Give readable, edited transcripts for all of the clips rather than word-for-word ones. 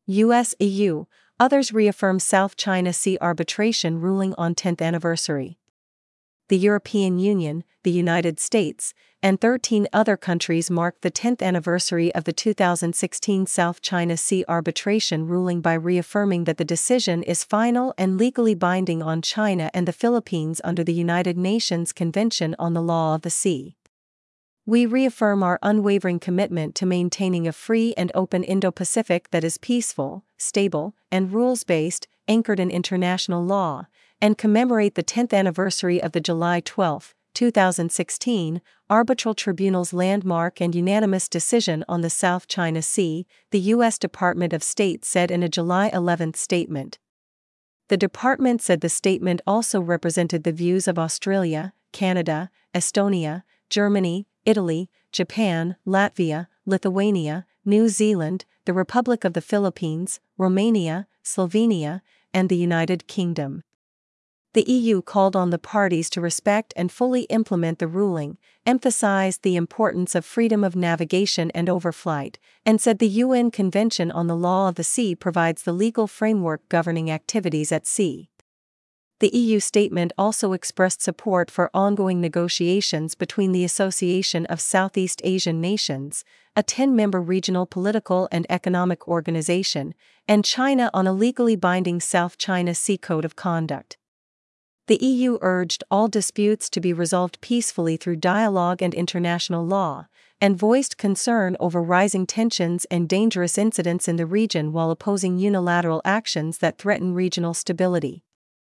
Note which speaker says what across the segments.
Speaker 1: US, EU, others reaffirm South China Sea arbitration ruling on 10th anniversary. The European Union, the United States, and 13 other countries marked the 10th anniversary of the 2016 South China Sea arbitration ruling by reaffirming that the decision is final and legally binding on China and the Philippines under the United Nations Convention on the Law of the Sea. We reaffirm our unwavering commitment to maintaining a free and open Indo-Pacific that is peaceful, stable, and rules-based, anchored in international law, and commemorate the 10th anniversary of the July 12, 2016, Arbitral Tribunal's landmark and unanimous decision on the South China Sea, the U.S. Department of State said in a July 11 statement. The department said the statement also represented the views of Australia, Canada, Estonia, Germany, Italy, Japan, Latvia, Lithuania, New Zealand, the Republic of the Philippines, Romania, Slovenia, and the United Kingdom. The EU called on the parties to respect and fully implement the ruling, emphasized the importance of freedom of navigation and overflight, and said the UN Convention on the Law of the Sea provides the legal framework governing activities at sea. The EU statement also expressed support for ongoing negotiations between the Association of Southeast Asian Nations, a 10-member regional political and economic organization, and China on a legally binding South China Sea Code of Conduct. The EU urged all disputes to be resolved peacefully through dialogue and international law, and voiced concern over rising tensions and dangerous incidents in the region while opposing unilateral actions that threaten regional stability.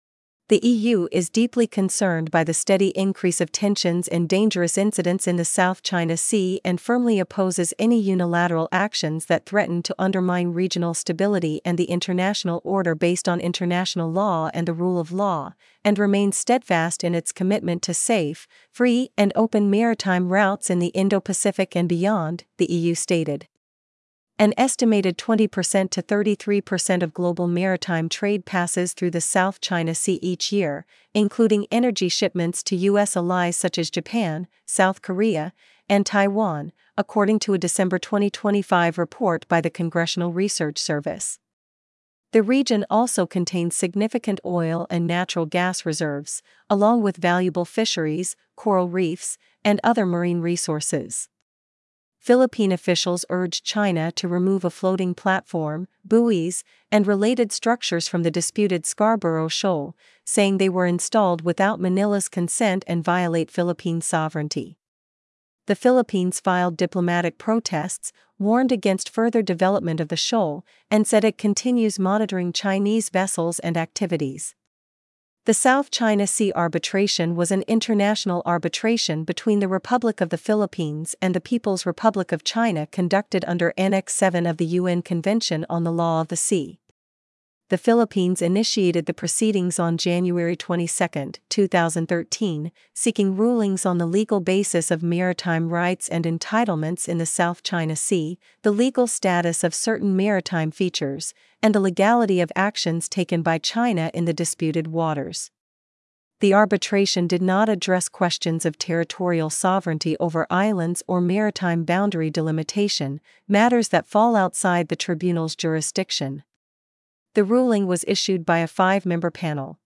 Speaker 1: The EU is deeply concerned by the steady increase of tensions and dangerous incidents in the South China Sea and firmly opposes any unilateral actions that threaten to undermine regional stability and the international order based on international law and the rule of law, and remains steadfast in its commitment to safe, free, and open maritime routes in the Indo-Pacific and beyond, the EU stated. An estimated 20% to 33% of global maritime trade passes through the South China Sea each year, including energy shipments to U.S. allies such as Japan, South Korea, and Taiwan, according to a December 2025 report by the Congressional Research Service. The region also contains significant oil and natural gas reserves, along with valuable fisheries, coral reefs, and other marine resources. Philippine officials urged China to remove a floating platform, buoys, and related structures from the disputed Scarborough Shoal, saying they were installed without Manila's consent and violate Philippine sovereignty. The Philippines filed diplomatic protests, warned against further development of the shoal, and said it continues monitoring Chinese vessels and activities. The South China Sea arbitration was an international arbitration between the Republic of the Philippines and the People's Republic of China conducted under Annex 7 of the UN Convention on the Law of the Sea. The Philippines initiated the proceedings on January 22, 2013, seeking rulings on the legal basis of maritime rights and entitlements in the South China Sea, the legal status of certain maritime features, and the legality of actions taken by China in the disputed waters. The arbitration did not address questions of territorial sovereignty over islands or maritime boundary delimitation, matters that fall outside the tribunal's jurisdiction. The ruling was issued by a 5-member panel,